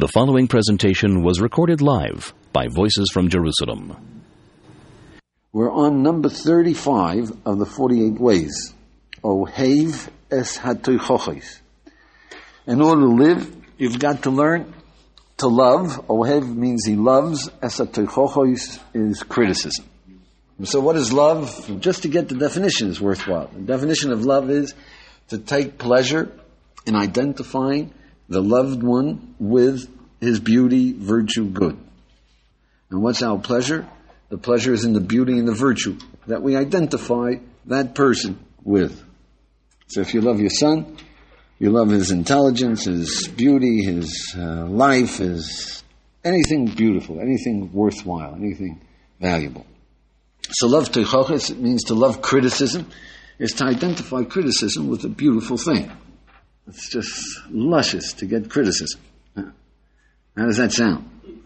The following presentation was recorded live by Voices from Jerusalem. We're on number 35 of the 48 ways. Ohev es hatoichochos. In order to live, you've got to learn to love. Ohev means he loves. Es hatoichochos is criticism. So what is love? Just to get the definition is worthwhile. The definition of love is to take pleasure in identifying the loved one with his beauty, virtue, good. And what's our pleasure? The pleasure is in the beauty and the virtue that we identify that person with. So if you love your son, you love his intelligence, his beauty, his life, his anything beautiful, anything worthwhile, anything valuable. So love teichoches, it means to love criticism, is to identify criticism with a beautiful thing. It's just luscious to get criticism. How does that sound?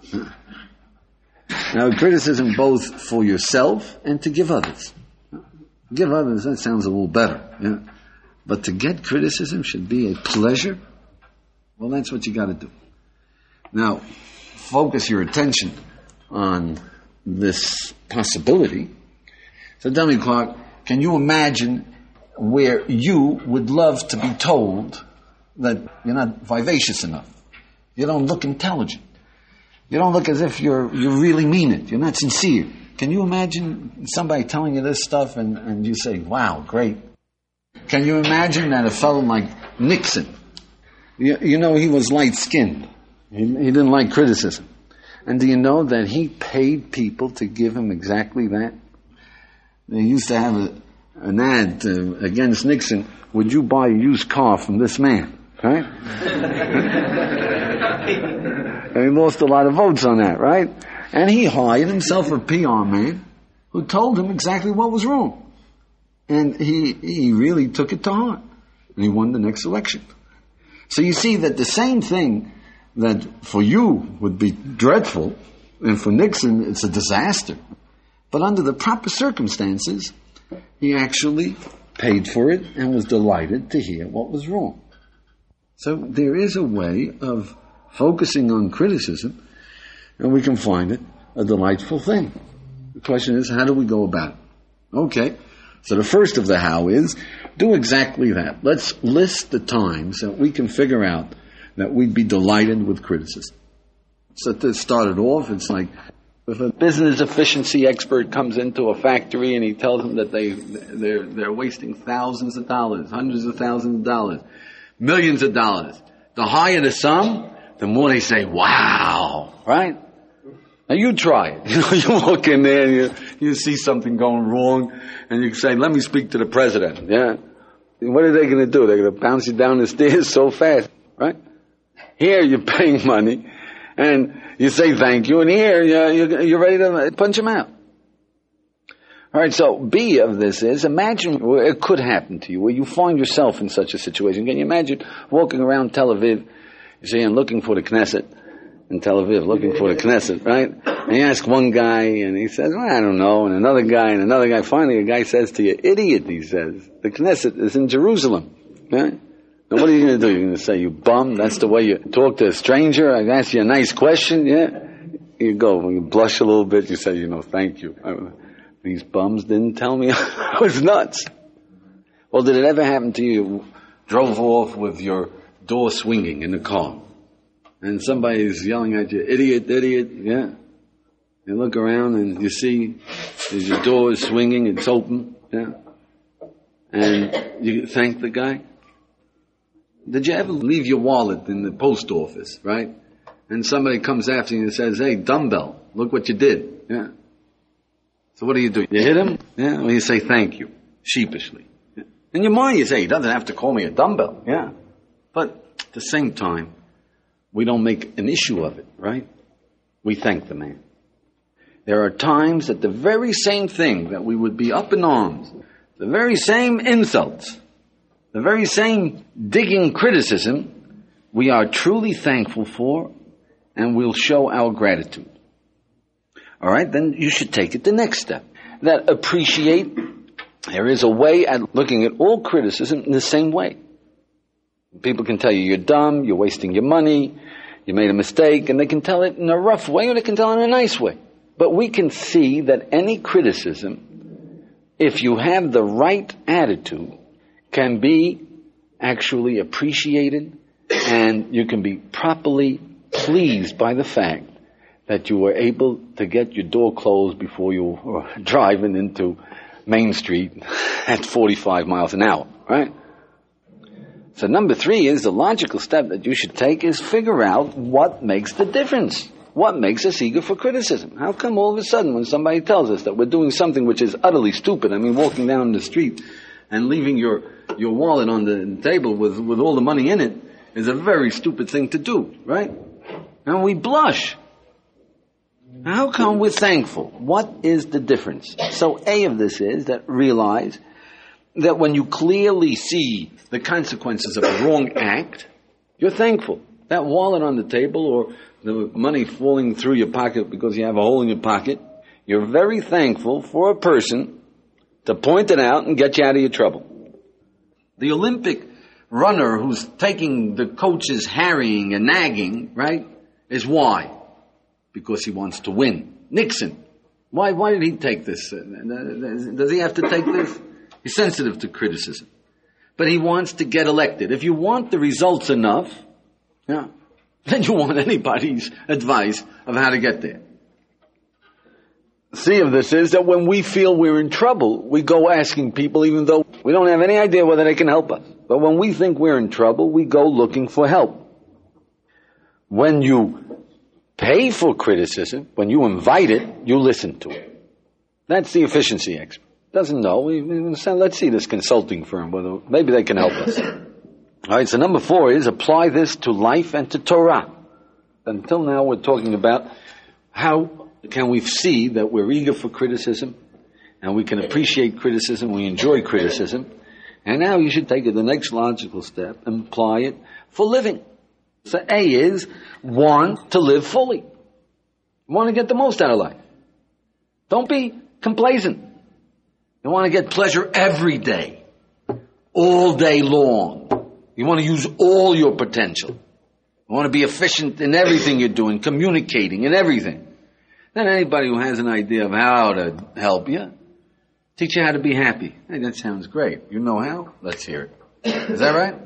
Now, criticism both for yourself and to give others. Give others, that sounds a little better. Yeah? But to get criticism should be a pleasure. Well, that's what you got to do. Now, focus your attention on this possibility. So tell me, Clark, can you imagine where you would love to be told that you're not vivacious enough? You don't look intelligent. You don't look as if you really mean it. You're not sincere. Can you imagine somebody telling you this stuff and you say, wow, great. Can you imagine that a fellow like Nixon, you know he was light-skinned. He didn't like criticism. And do you know that he paid people to give him exactly that? They used to have an ad against Nixon, would you buy a used car from this man? Right? And he lost a lot of votes on that, right? And he hired himself a PR man who told him exactly what was wrong. And he really took it to heart. And he won the next election. So you see that the same thing that for you would be dreadful, and for Nixon it's a disaster. But under the proper circumstances, he actually paid for it and was delighted to hear what was wrong. So there is a way of focusing on criticism, and we can find it a delightful thing. The question is, how do we go about it? Okay, so the first of the how is, do exactly that. Let's list the times that we can figure out that we'd be delighted with criticism. So to start it off, it's like, if a business efficiency expert comes into a factory and he tells them that they're wasting thousands of dollars, hundreds of thousands of dollars, millions of dollars. The higher the sum, the more they say, wow, right? Now you try it. You walk in there and you see something going wrong and you say, let me speak to the president. Yeah. What are they going to do? They're going to bounce you down the stairs so fast, right? Here you're paying money and you say thank you, and here you're ready to punch them out. All right, so B of this is, imagine where it could happen to you, where you find yourself in such a situation. Can you imagine walking around Tel Aviv, you see, and looking for the Knesset in Tel Aviv, looking for the Knesset, right? And you ask one guy, and he says, well, I don't know, and another guy. Finally, a guy says to you, idiot, he says, the Knesset is in Jerusalem, right? Now, what are you going to do? You're going to say, you bum? That's the way you talk to a stranger? I ask you a nice question, yeah? You go, you blush a little bit, you say, thank you. These bums didn't tell me I was nuts. Well, did it ever happen to you? Drove off with your door swinging in the car, and somebody's yelling at you, idiot, yeah? You look around and you see your door is swinging, it's open, yeah? And you thank the guy. Did you ever leave your wallet in the post office, right? And somebody comes after you and says, hey, dumbbell, look what you did, yeah? So what do? You hit him? Yeah? Or you say thank you, sheepishly. Yeah? In your mind you say, he doesn't have to call me a dumbbell. Yeah. But at the same time, we don't make an issue of it, right? We thank the man. There are times that the very same thing that we would be up in arms, the very same insults, the very same digging criticism, we are truly thankful for, and we'll show our gratitude. All right, then you should take it the next step. That appreciate, there is a way at looking at all criticism in the same way. People can tell you you're dumb, you're wasting your money, you made a mistake, and they can tell it in a rough way or they can tell it in a nice way. But we can see that any criticism, if you have the right attitude, can be actually appreciated, and you can be properly pleased by the fact that you were able to get your door closed before you were driving into Main Street at 45 miles an hour, right? So number 3 is the logical step that you should take is figure out what makes the difference. What makes us eager for criticism? How come all of a sudden when somebody tells us that we're doing something which is utterly stupid, I mean walking down the street and leaving your wallet on the table with all the money in it is a very stupid thing to do, right? And we blush. How come we're thankful? What is the difference? So A of this is that realize that when you clearly see the consequences of a wrong act, you're thankful. That wallet on the table or the money falling through your pocket because you have a hole in your pocket, you're very thankful for a person to point it out and get you out of your trouble. The Olympic runner who's taking the coach's harrying and nagging, right, is why? Because he wants to win. Nixon. Why did he take this? Does he have to take this? He's sensitive to criticism. But he wants to get elected. If you want the results enough, then you want anybody's advice of how to get there. C of this is that when we feel we're in trouble, we go asking people even though we don't have any idea whether they can help us. But when we think we're in trouble, we go looking for help. When you pay for criticism, when you invite it, you listen to it. That's the efficiency expert. Doesn't know. Let's see this consulting firm, whether maybe they can help us. All right, so number 4 is apply this to life and to Torah. Until now we're talking about how can we see that we're eager for criticism and we can appreciate criticism, we enjoy criticism. And now you should take it the next logical step and apply it for living. So A is want to live fully. Want to get the most out of life. Don't be complacent. You want to get pleasure every day, all day long. You want to use all your potential. You want to be efficient in everything you're doing, communicating in everything. Then anybody who has an idea of how to help you, teach you how to be happy. Hey, that sounds great. You know how? Let's hear it. Is that right?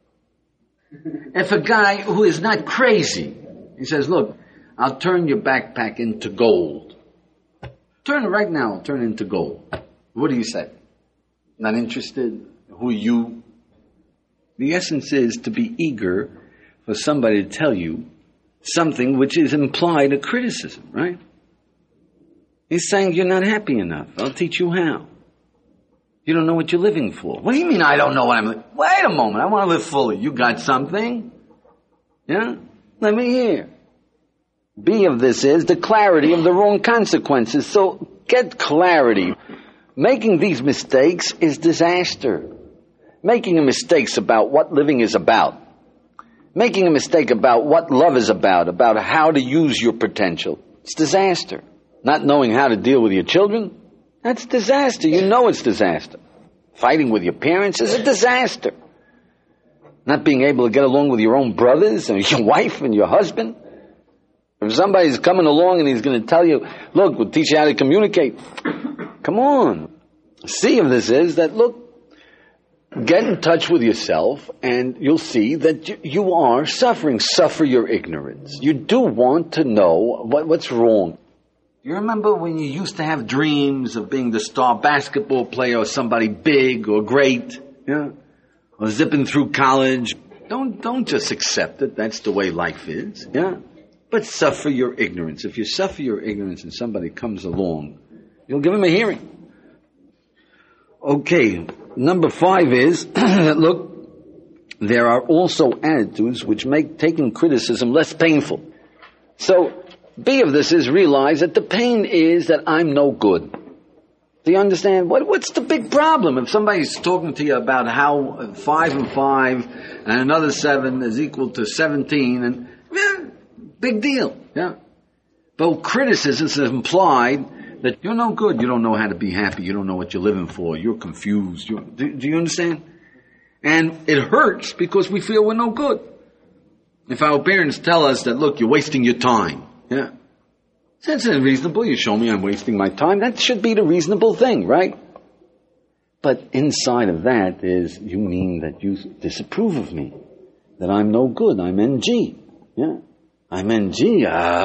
If a guy who is not crazy, he says, look, I'll turn your backpack into gold. Turn it right now, I'll turn it into gold. What do you say? Not interested? Who are you? The essence is to be eager for somebody to tell you something which is implied a criticism, right? He's saying you're not happy enough. I'll teach you how. You don't know what you're living for. What do you mean I don't know what I'm living for? Wait a moment, I want to live fully. You got something? Yeah? Let me hear. B of this is the clarity of the wrong consequences. So get clarity. Making these mistakes is disaster. Making a mistake about what living is about. Making a mistake about what love is about how to use your potential. It's disaster. Not knowing how to deal with your children, that's disaster. You know it's disaster. Fighting with your parents is a disaster. Not being able to get along with your own brothers and your wife and your husband. If somebody's coming along and he's going to tell you, look, we'll teach you how to communicate. Come on. C of this is that, look, get in touch with yourself and you'll see that you are suffering. Suffer your ignorance. You do want to know what's wrong. You remember when you used to have dreams of being the star basketball player or somebody big or great, yeah, or zipping through college? Don't just accept it. That's the way life is, yeah. But suffer your ignorance. If you suffer your ignorance and somebody comes along, you'll give him a hearing. Okay, number 5 is that, look, there are also attitudes which make taking criticism less painful. So, B of this is realize that the pain is that I'm no good. Do you understand? What's the big problem? If somebody's talking to you about how 5 and 5 and another 7 is equal to 17, and big deal, yeah. But criticism is implied that you're no good. You don't know how to be happy. You don't know what you're living for. You're confused. Do you understand? And it hurts because we feel we're no good. If our parents tell us that, look, you're wasting your time, yeah, that's reasonable. You show me I'm wasting my time. That should be the reasonable thing, right? But inside of that is, you mean that you disapprove of me, that I'm no good, I'm NG, yeah, I'm NG,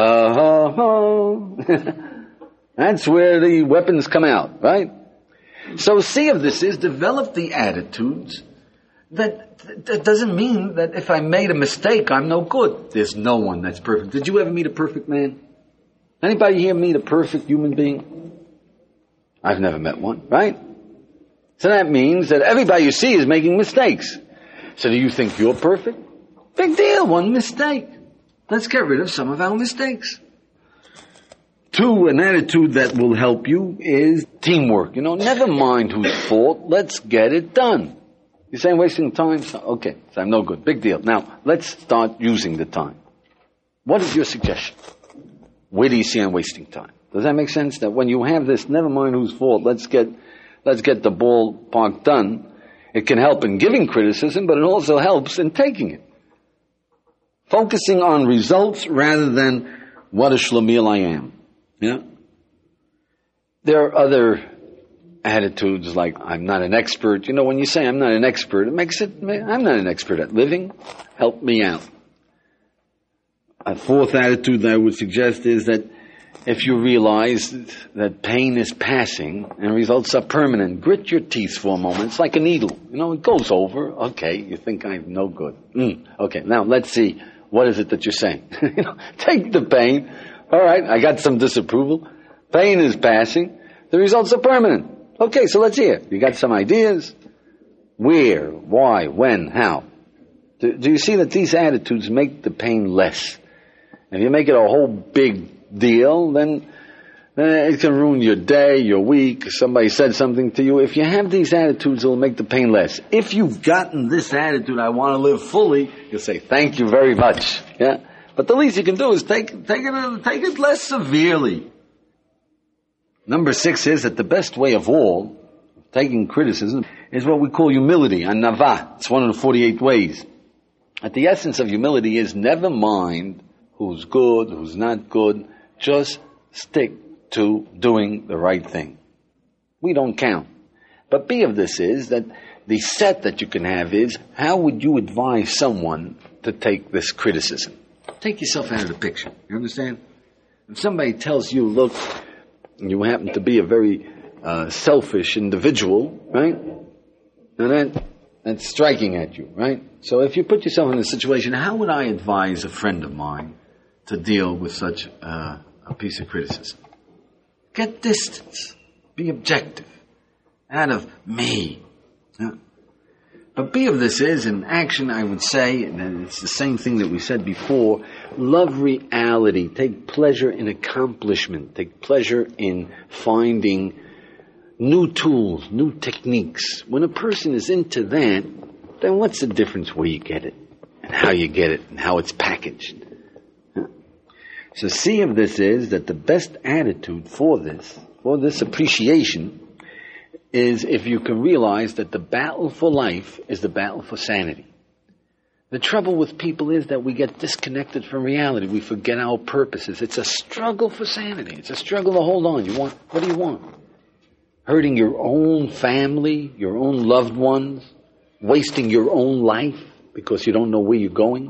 That's where the weapons come out, right? So C of this is, develop the attitudes that doesn't mean that if I made a mistake, I'm no good. There's no one that's perfect. Did you ever meet a perfect man? Anybody here meet a perfect human being? I've never met one, right? So that means that everybody you see is making mistakes. So do you think you're perfect? Big deal, one mistake. Let's get rid of some of our mistakes. 2, an attitude that will help you is teamwork. Never mind whose fault. Let's get it done. You say I'm wasting time? Okay, so I'm no good. Big deal. Now, let's start using the time. What is your suggestion? Where do you see I'm wasting time? Does that make sense? That when you have this, never mind whose fault, let's get the ballpark done. It can help in giving criticism, but it also helps in taking it. Focusing on results rather than what a schlemiel I am. Yeah. There are other attitudes like I'm not an expert. When you say I'm not an expert, it makes it, I'm not an expert at living. Help me out. A 4th attitude that I would suggest is that if you realize that pain is passing and results are permanent, grit your teeth for a moment. It's like a needle. It goes over. Okay, you think I'm no good. Okay, now let's see. What is it that you're saying? Take the pain. All right, I got some disapproval. Pain is passing. The results are permanent. Okay, so let's hear. You got some ideas? Where, why, when, how? Do you see that these attitudes make the pain less? If you make it a whole big deal, then it can ruin your day, your week. Somebody said something to you. If you have these attitudes, it will make the pain less. If you've gotten this attitude, I want to live fully, you'll say, thank you very much. Yeah. But the least you can do is take it less severely. Number 6 is that the best way of all, taking criticism, is what we call humility, anava. It's one of the 48 ways. At the essence of humility is never mind who's good, who's not good. Just stick to doing the right thing. We don't count. But B of this is that the set that you can have is, how would you advise someone to take this criticism? Take yourself out of the picture. You understand? If somebody tells you, look, you happen to be a very selfish individual, right? And that's striking at you, right? So if you put yourself in a situation, how would I advise a friend of mine to deal with such a piece of criticism? Get distance. Be objective. Out of me. Yeah. But B of this is, in action, I would say, and it's the same thing that we said before, love reality. Take pleasure in accomplishment. Take pleasure in finding new tools, new techniques. When a person is into that, then what's the difference where you get it, and how you get it, and how it's packaged? So C of this is that the best attitude for this appreciation, is if you can realize that the battle for life is the battle for sanity. The trouble with people is that we get disconnected from reality. We forget our purposes. It's a struggle for sanity. It's a struggle to hold on. What do you want? Hurting your own family, your own loved ones, wasting your own life because you don't know where you're going,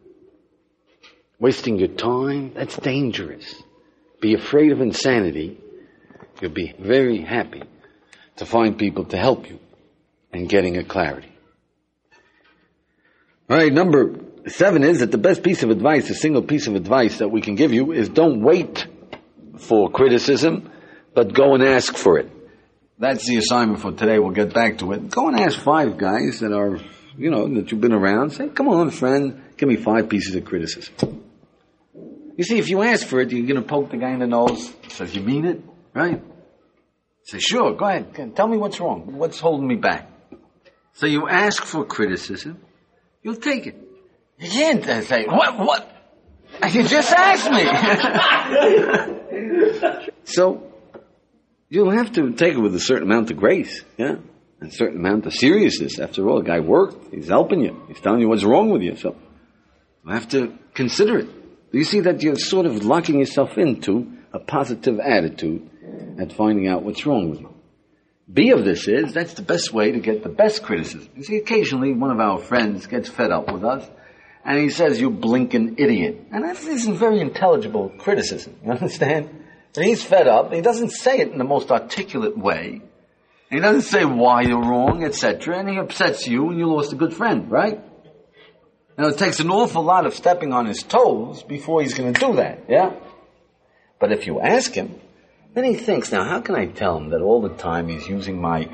wasting your time. That's dangerous. Be afraid of insanity. You'll be very happy to find people to help you in getting a clarity. All right, number 7 is that the best piece of advice, a single piece of advice that we can give you, is don't wait for criticism, but go and ask for it. That's the assignment for today. We'll get back to it. Go and ask 5 guys that are, that you've been around. Say, come on, friend, give me 5 pieces of criticism. You see, if you ask for it, you're going to poke the guy in the nose. Says, you mean it? Right? Say, sure, go ahead. Tell me what's wrong. What's holding me back? So you ask for criticism, you'll take it. You can't say, what? You just asked me. So you'll have to take it with a certain amount of grace, yeah? And a certain amount of seriousness. After all, the guy worked. He's helping you. He's telling you what's wrong with you. So You have to consider it. You see that you're sort of locking yourself into a positive attitude at finding out what's wrong with you. B of this is, that's the best way to get the best criticism. You see, occasionally one of our friends gets fed up with us, and he says, you blinking idiot. And that isn't very intelligible criticism, you understand? And he's fed up, and he doesn't say it in the most articulate way. He doesn't say why you're wrong, etc., and he upsets you, and you lost a good friend, right? Now, it takes an awful lot of stepping on his toes before he's going to do that, yeah? But if you ask him, then he thinks, now, how can I tell him that all the time he's using my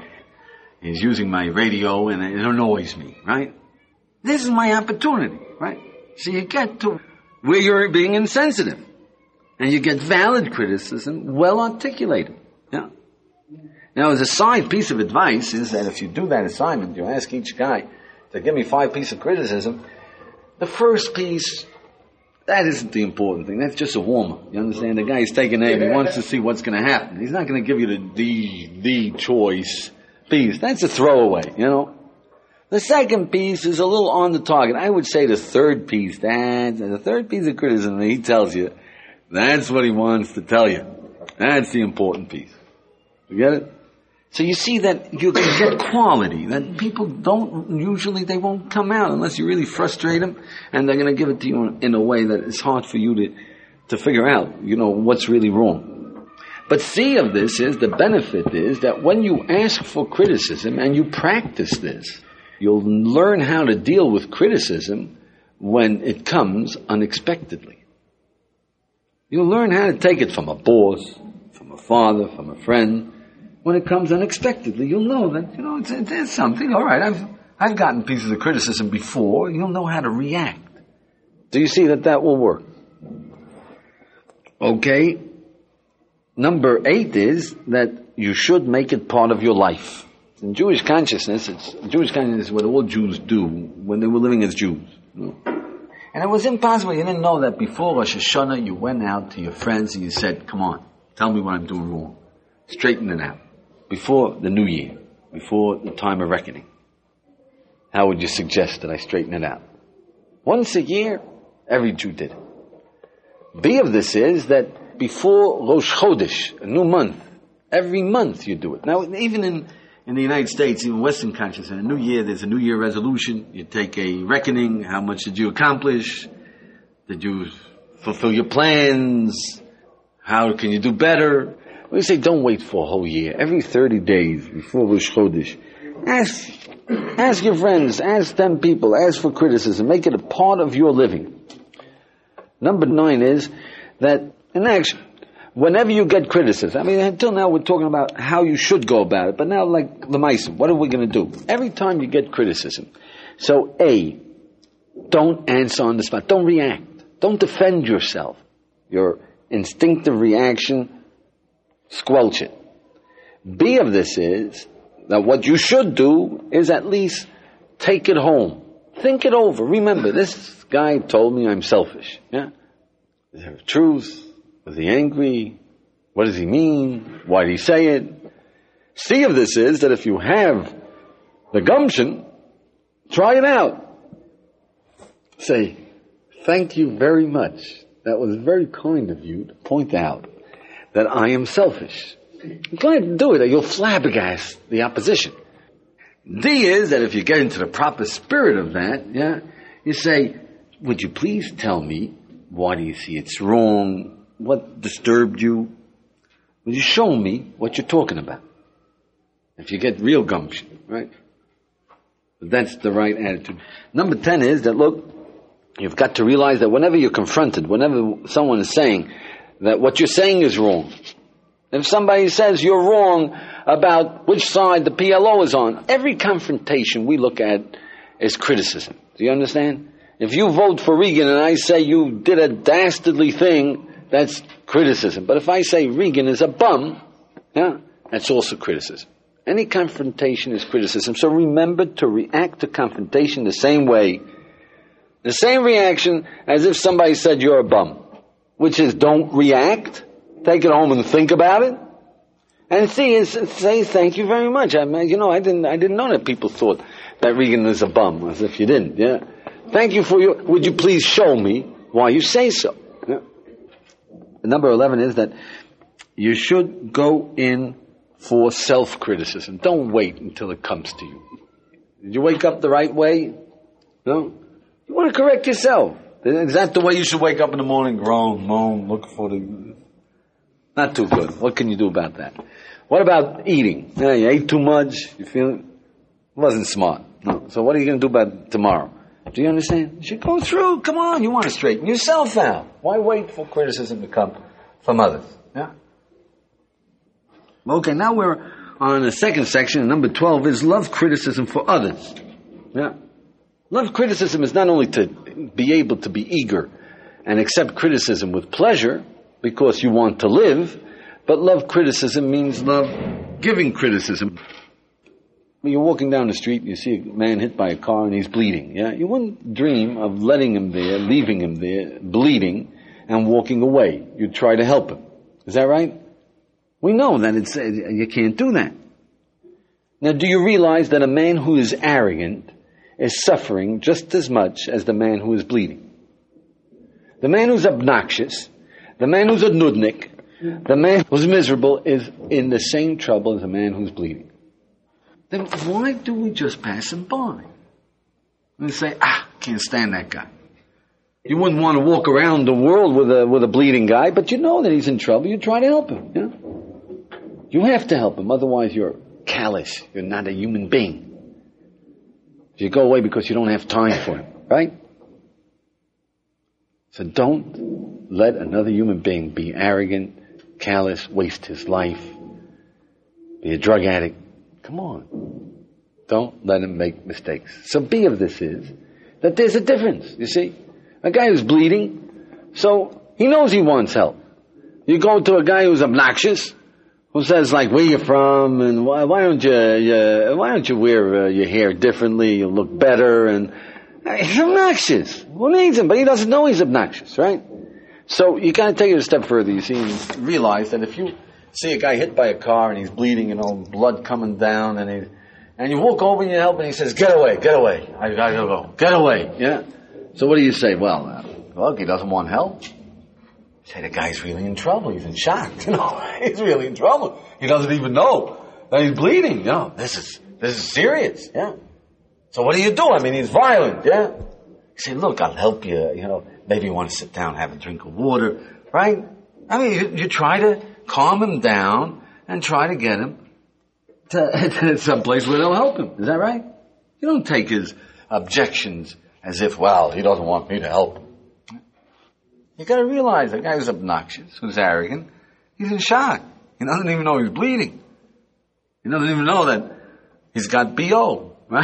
radio and it annoys me, right? This is my opportunity, right? So you get to where you're being insensitive. And you get valid criticism, well articulated, yeah? Now, as a side piece of advice is that if you do that assignment, you ask each guy to give me 5 pieces of criticism, the first piece, that isn't the important thing. That's just a warm-up. You understand? The guy's taking aim. He wants to see what's going to happen. He's not going to give you the choice piece. That's a throwaway, you know. The second piece is a little on the target. I would say the third piece, the third piece of criticism that he tells you, that's what he wants to tell you. That's the important piece. You get it? So you see that you can get quality, that people they won't come out unless you really frustrate them, and they're going to give it to you in a way that it's hard for you to figure out, you know, what's really wrong. But C of this is, the benefit is that when you ask for criticism and you practice this, you'll learn how to deal with criticism when it comes unexpectedly. You'll learn how to take it from a boss, from a father, from a friend. When it comes unexpectedly, you'll know that, you know, there's something. All right, I've gotten pieces of criticism before. You'll know how to react. Do you see that will work? Okay. Number 8 is that you should make it part of your life. In Jewish consciousness, is what all Jews do when they were living as Jews. You know? And it was impossible. You didn't know that before Rosh Hashanah you went out to your friends and you said, come on, tell me what I'm doing wrong. Straighten it out. Before the new year, before the time of reckoning, how would you suggest that I straighten it out? Once a year, every Jew did it. B of this is that before Rosh Chodesh, a new month, every month you do it. Now, even in the United States, even Western consciousness, in a new year, there's a new year resolution. You take a reckoning. How much did you accomplish? Did you fulfill your plans? How can you do better? We say don't wait for a whole year. Every 30 days before Rosh Chodesh, ask your friends, ask 10 people, ask for criticism. Make it a part of your living. Number 9 is that, in action, whenever you get criticism, I mean, until now we're talking about how you should go about it, but now like the Meisim, what are we going to do? Every time you get criticism, so A, don't answer on the spot. Don't react. Don't defend yourself. Your instinctive reaction, squelch it. B of this is that what you should do is at least take it home. Think it over. Remember, this guy told me I'm selfish. Yeah? Is there truth? Was he angry? What does he mean? Why did he say it? C of this is that if you have the gumption, try it out. Say, thank you very much. That was very kind of you to point out that I am selfish. Go ahead and do it, or you'll flabbergast the opposition. D is that if you get into the proper spirit of that, yeah, you say, would you please tell me why do you see it's wrong? What disturbed you? Will you show me what you're talking about? If you get real gumption, right? That's the right attitude. Number 10 is that, look, you've got to realize that whenever you're confronted, whenever someone is saying that what you're saying is wrong, if somebody says you're wrong about which side the PLO is on, every confrontation we look at is criticism. Do you understand? If you vote for Reagan and I say you did a dastardly thing, that's criticism. But if I say Reagan is a bum, yeah, that's also criticism. Any confrontation is criticism. So remember to react to confrontation the same way, the same reaction as if somebody said you're a bum, which is don't react, take it home and think about it, and say thank you very much. I didn't know that people thought that Reagan was a bum, as if you didn't. Yeah, Thank you for your, would you please show me why you say so? Yeah. Number 11 is that you should go in for self-criticism. Don't wait until it comes to you. Did you wake up the right way? No? You want to correct yourself. Is that the way you should wake up in the morning? Groan, moan, look for the... Not too good. What can you do about that? What about eating? Yeah, you ate too much. You feel it? Wasn't smart. No. So what are you going to do about tomorrow? Do you understand? You should go through. Come on. You want to straighten yourself out. Why wait for criticism to come from others? Yeah. Okay, now we're on the second section. Number 12 is love criticism for others. Yeah. Love criticism is not only to be able to be eager and accept criticism with pleasure because you want to live, but love criticism means love giving criticism. When you're walking down the street and you see a man hit by a car and he's bleeding, yeah? You wouldn't dream of letting him there, leaving him there, bleeding, and walking away. You'd try to help him. Is that right? We know that you can't do that. Now, do you realize that a man who is arrogant is suffering just as much as the man who is bleeding? The man who's obnoxious, the man who's a nudnik, the man who's miserable is in the same trouble as the man who's bleeding. Then why do we just pass him by? And say, can't stand that guy. You wouldn't want to walk around the world with a bleeding guy, but you know that he's in trouble. You try to help him. Yeah? You have to help him, otherwise you're callous. You're not a human being. You go away because you don't have time for him, right? So don't let another human being be arrogant, callous, waste his life, be a drug addict. Come on. Don't let him make mistakes. So B of this is that there's a difference, you see. A guy who's bleeding, so he knows he wants help. You go to a guy who's obnoxious, who says like, where you from, and why don't you wear your hair differently, you'll look better, and he's obnoxious. Who needs him? But he doesn't know he's obnoxious, right? So you gotta take it a step further, you see, and realize that if you see a guy hit by a car and he's bleeding, blood coming down, and you walk over and you help, and he says, get away, I gotta go, get away, yeah? So what do you say? Well, look, he doesn't want help. Say the guy's really in trouble. He's in shock. He's really in trouble. He doesn't even know that he's bleeding. This is serious. Yeah. So what do you do? I mean, he's violent. Yeah. You say, look, I'll help you. Maybe you want to sit down, have a drink of water, right? I mean, you try to calm him down and try to get him to some place where they'll help him. Is that right? You don't take his objections as if, well, he doesn't want me to help him. You gotta realize that guy who's obnoxious, who's arrogant, he's in shock. He doesn't even know he's bleeding. He doesn't even know that he's got BO, right?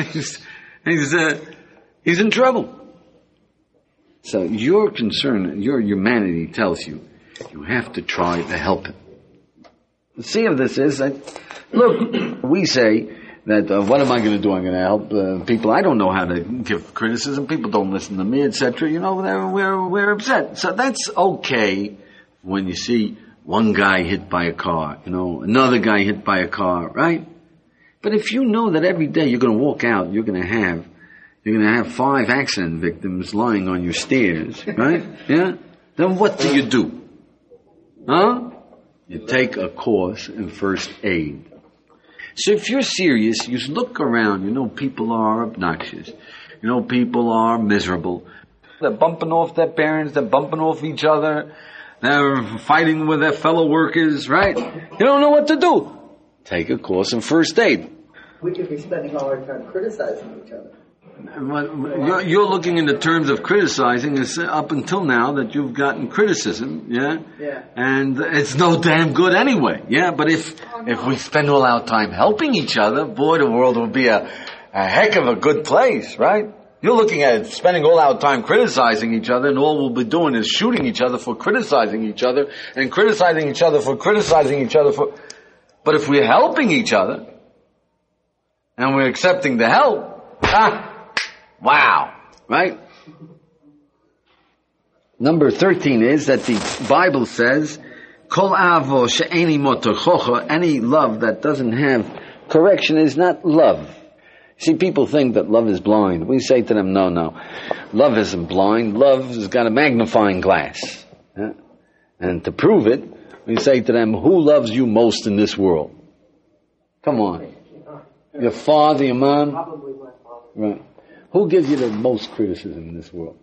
he's in trouble. So your concern, your humanity tells you have to try to help him. The C of this is that, look, we say that what am I going to do? I'm going to help people. I don't know how to give criticism. People don't listen to me, etc. We're upset. So that's okay when you see one guy hit by a car, another guy hit by a car, right? But if you know that every day you're going to walk out, you're going to have 5 accident victims lying on your stairs, right? Yeah. Then what do you do? Huh? You take a course in first aid. So if you're serious, you look around, people are obnoxious. People are miserable. They're bumping off their parents, they're bumping off each other, they're fighting with their fellow workers, right? You don't know what to do. Take a course in first aid. We could be spending all our time criticizing each other. You're looking in the terms of criticizing up until now that you've gotten criticism, yeah? Yeah. And it's no damn good anyway, yeah? But if we spend all our time helping each other, boy, the world will be a heck of a good place, right? You're looking at it, spending all our time criticizing each other, and all we'll be doing is shooting each other for criticizing each other, and criticizing each other for criticizing each other for... But if we're helping each other, and we're accepting the help, wow, right? Number 13 is that the Bible says, Kol avo she'eni motochocha, any love that doesn't have correction is not love. See, people think that love is blind. We say to them, no. Love isn't blind. Love has got a magnifying glass. Yeah? And to prove it, we say to them, who loves you most in this world? Come on. Your father, your mom? Probably my father. Right. Who gives you the most criticism in this world?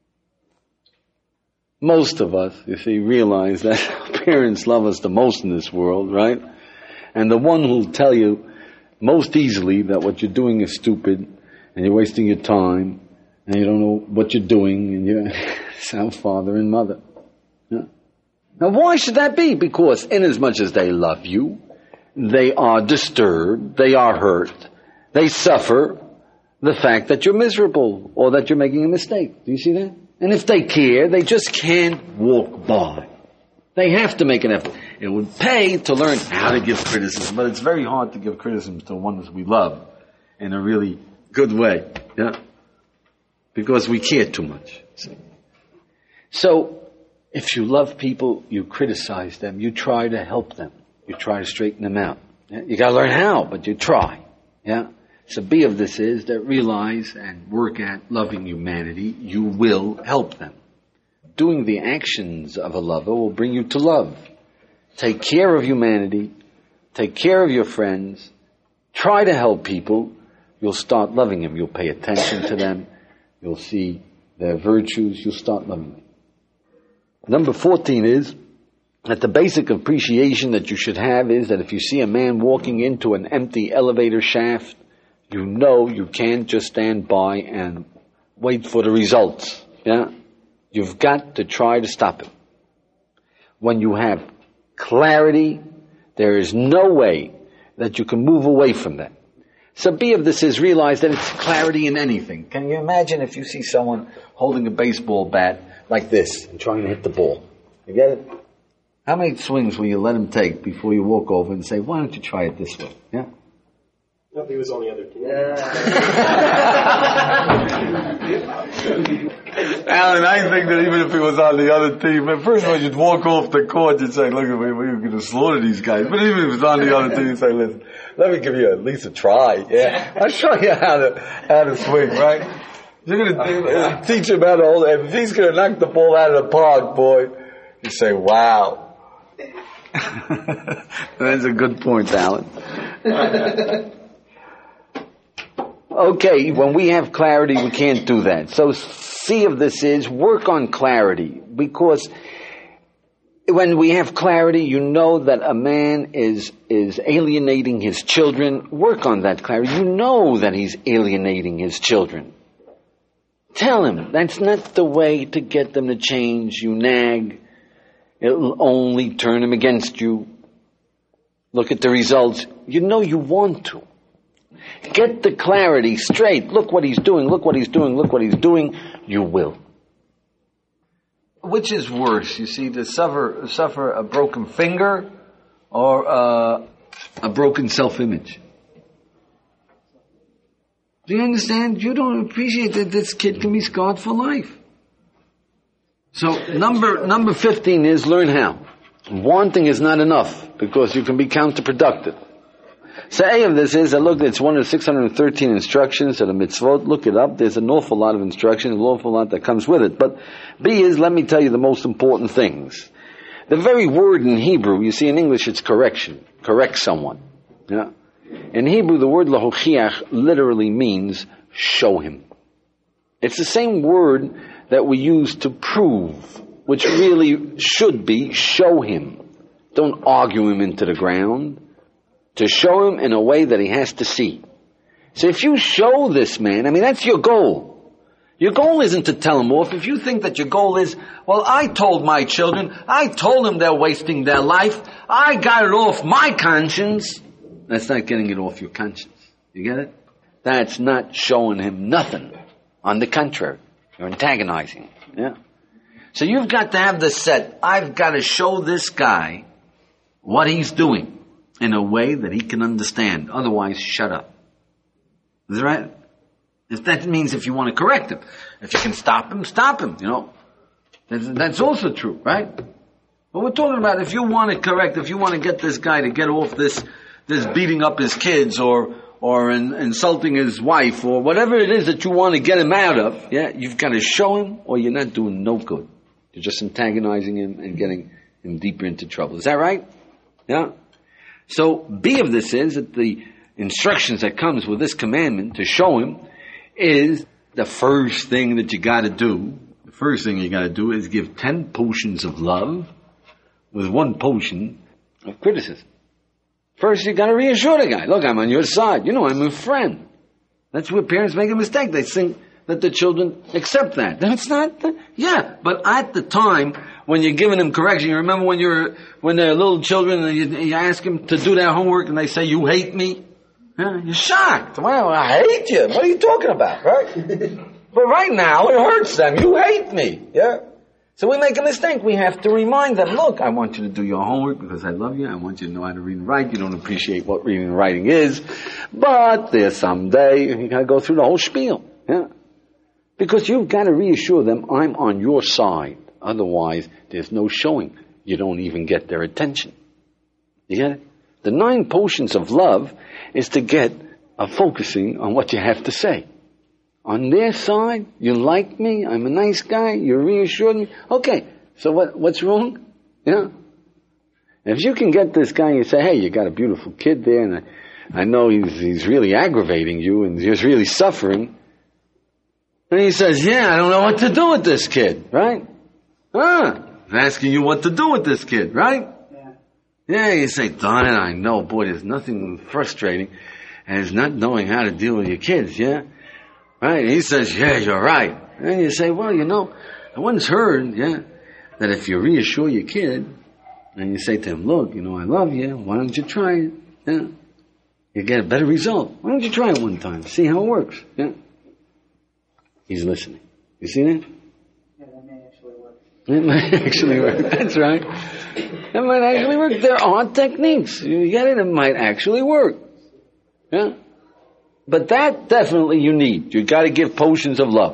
Most of us, you see, realize that our parents love us the most in this world, right? And the one who'll tell you most easily that what you're doing is stupid and you're wasting your time and you don't know what you're doing and you're it's our father and mother. Yeah. Now why should that be? Because inasmuch as they love you, they are disturbed, they are hurt, they suffer the fact that you're miserable or that you're making a mistake. Do you see that? And if they care, they just can't walk by. They have to make an effort. It would pay to learn how to give criticism, but it's very hard to give criticism to ones we love in a really good way. Yeah? Because we care too much. See? So, if you love people, you criticize them, you try to help them, you try to straighten them out. Yeah? You gotta learn how, but you try. Yeah? So B of this is that realize and work at loving humanity, you will help them. Doing the actions of a lover will bring you to love. Take care of humanity, take care of your friends, try to help people, you'll start loving them. You'll pay attention to them, you'll see their virtues, you'll start loving them. Number 14 is that the basic appreciation that you should have is that if you see a man walking into an empty elevator shaft, you know you can't just stand by and wait for the results. Yeah? You've got to try to stop him. When you have clarity, there is no way that you can move away from that. So B of this is realize that it's clarity in anything. Can you imagine if you see someone holding a baseball bat like this and trying to hit the ball? You get it? How many swings will you let him take before you walk over and say, why don't you try it this way? Yeah? No, he was on the other team. Alan, I think that even if he was on the other team, at first of all, you'd walk off the court and say, look, we're going to slaughter these guys. But even if he was on the other team, you'd say, listen, let me give you at least a try. Yeah, I'll show you how to swing, right? You're going to teach him how to hold it. If he's going to knock the ball out of the park, boy, you say, wow. That's a good point, Alan. Okay, when we have clarity, we can't do that. So C of this is work on clarity, because when we have clarity, you know that a man is alienating his children. Work on that clarity. You know that he's alienating his children. Tell him that's not the way to get them to change. You nag. It'll only turn him against you. Look at the results. You know you want to. Get the clarity straight. Look what he's doing, look what he's doing, look what he's doing. You will. Which is worse, you see, to suffer a broken finger or a broken self-image? Do you understand? You don't appreciate that this kid can be scarred for life. So number 15 is learn how. Wanting is not enough because you can be counterproductive. So A of this is, look, it's one of the 613 instructions of the mitzvot. Look it up. There's an awful lot of instruction, an awful lot that comes with it. But B is, let me tell you the most important things. The very word in Hebrew, you see in English it's correction. Correct someone. Yeah. In Hebrew, the word lahochiach literally means show him. It's the same word that we use to prove, which really should be show him. Don't argue him into the ground. To show him in a way that he has to see. So if you show this man, I mean, that's your goal. Your goal isn't to tell him off. If you think that your goal is, well, I told my children, I told them they're wasting their life, I got it off my conscience, that's not getting it off your conscience. You get it? That's not showing him nothing. On the contrary, you're antagonizing him. Yeah? So you've got to have this set. I've got to show this guy what he's doing in a way that he can understand. Otherwise, shut up. Is that right? If that means if you want to correct him. If you can stop him, you know. That's also true, right? But we're talking about if you want to correct, if you want to get this guy to get off this beating up his kids or or insulting his wife, or whatever it is that you want to get him out of, yeah, you've got to show him, or you're not doing no good. You're just antagonizing him and getting him deeper into trouble. Is that right? Yeah? So, B of this is that the instructions that comes with this commandment to show him is the first thing that you got to do. The first thing you got to do is give 10 potions of love with 1 potion of criticism. First, you got to reassure the guy. Look, I'm on your side. You know, I'm a friend. That's where parents make a mistake. They think that the children accept that. That's not. Yeah, but at the time when you're giving them correction, you remember when they're little children and you ask them to do their homework and they say, "You hate me." Yeah, you're shocked. Well, I hate you. What are you talking about, right? But right now, it hurts them. You hate me. Yeah? So we make a mistake. We have to remind them, look, I want you to do your homework because I love you. I want you to know how to read and write. You don't appreciate what reading and writing is. But there's someday you got to go through the whole spiel. Yeah? Because you've got to reassure them, I'm on your side. Otherwise, there's no showing. You don't even get their attention. You get it? The 9 potions of love is to get a focusing on what you have to say. On their side, you like me, I'm a nice guy, you reassured me. Okay, so what's wrong? You know? If you can get this guy and you say, hey, you got a beautiful kid there, and I know he's really aggravating you, and he's really suffering. And he says, yeah, I don't know what to do with this kid, right? He's asking you what to do with this kid, right? Yeah, you say, darn it, I know, boy, there's nothing frustrating as not knowing how to deal with your kids, yeah? Right? And he says, yeah, you're right. And you say, well, you know, I once heard, yeah, that if you reassure your kid, and you say to him, look, you know, I love you, why don't you try it? Yeah? You get a better result. Why don't you try it one time, see how it works, yeah? He's listening. You see that? Yeah, that may actually work. It might actually work, that's right. It might actually work. There are techniques. You get it? It might actually work. Yeah? But that definitely you need. You got to give potions of love.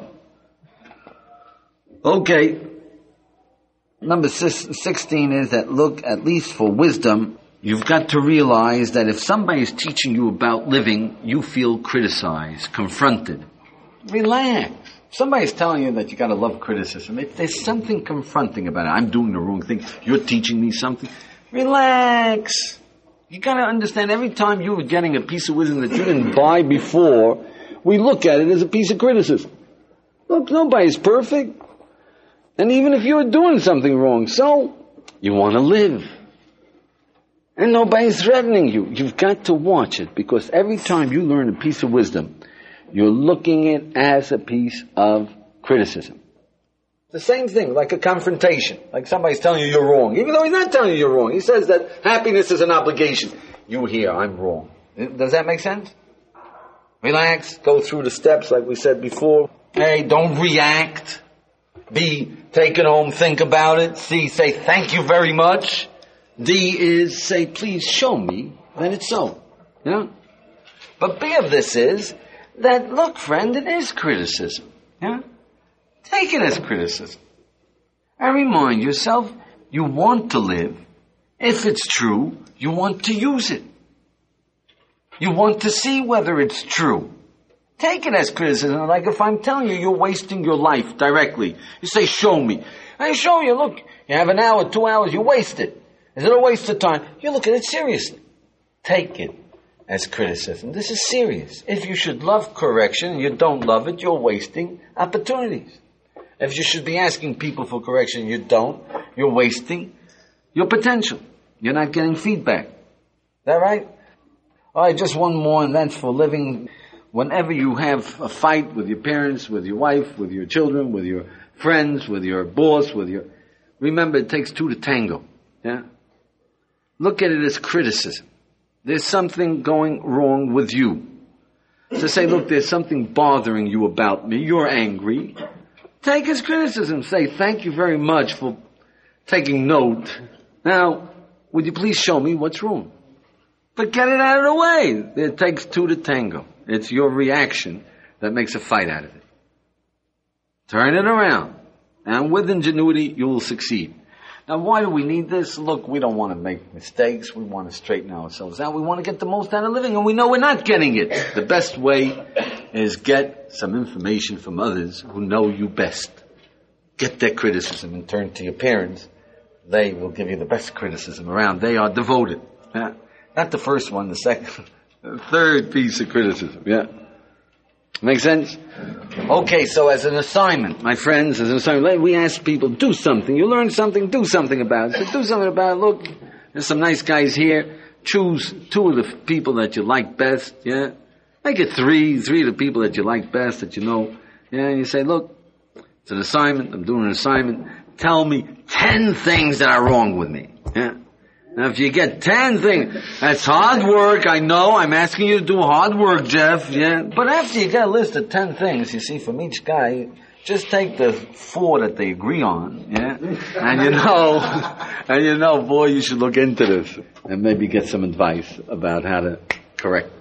Okay. Number 16 is that, look, at least for wisdom, you've got to realize that if somebody is teaching you about living, you feel criticized, confronted. Relax. Somebody's telling you that you got to love criticism. If there's something confronting about it, I'm doing the wrong thing, you're teaching me something, relax. You got to understand, every time you were getting a piece of wisdom that you didn't buy before, we look at it as a piece of criticism. Look, nobody's perfect. And even if you're doing something wrong, so you want to live. And nobody's threatening you. You've got to watch it, because every time you learn a piece of wisdom, you're looking at it as a piece of criticism. The same thing, like a confrontation. Like somebody's telling you you're wrong. Even though he's not telling you you're wrong. He says that happiness is an obligation. You hear, I'm wrong. Does that make sense? Relax. Go through the steps like we said before. A, don't react. B, take it home, think about it. C, say thank you very much. D is say, please show me that it's so. Yeah? But B of this is that, look, friend, it is criticism. Yeah? Take it as criticism. And remind yourself, you want to live. If it's true, you want to use it. You want to see whether it's true. Take it as criticism. Like if I'm telling you you're wasting your life directly, you say, show me. I show you, look, you have an hour, 2 hours, you waste it. Is it a waste of time? You look at it seriously. Take it as criticism. This is serious. If you should love correction and you don't love it, you're wasting opportunities. If you should be asking people for correction and you don't, you're wasting your potential. You're not getting feedback. Is that right? All right, just one more, and that's for living. Whenever you have a fight with your parents, with your wife, with your children, with your friends, with your boss, remember, it takes 2 to tango. Yeah? Look at it as criticism. There's something going wrong with you. To say, look, there's something bothering you about me. You're angry. Take his criticism. Say, thank you very much for taking note. Now, would you please show me what's wrong? But get it out of the way. It takes 2 to tango. It's your reaction that makes a fight out of it. Turn it around. And with ingenuity, you will succeed. Now, why do we need this? Look, we don't want to make mistakes. We want to straighten ourselves out. We want to get the most out of living, and we know we're not getting it. The best way is get some information from others who know you best. Get their criticism and turn to your parents. They will give you the best criticism around. They are devoted. Yeah? Not the first one, the second, the third piece of criticism. Yeah? Make sense? Okay, so as an assignment, my friends, as an assignment, we ask people, do something. You learn something, do something about it. So do something about it. Look, there's some nice guys here. Choose 2 of the people that you like best, yeah? Make it 3 of the people that you like best, that you know. Yeah, and you say, look, it's an assignment, I'm doing an assignment. Tell me 10 things that are wrong with me, yeah? Now, if you get 10 things, that's hard work, I know. I'm asking you to do hard work, Jeff, yeah? But after you get a list of 10 things, you see, from each guy, just take the 4 that they agree on, yeah? And you know, boy, you should look into this and maybe get some advice about how to correct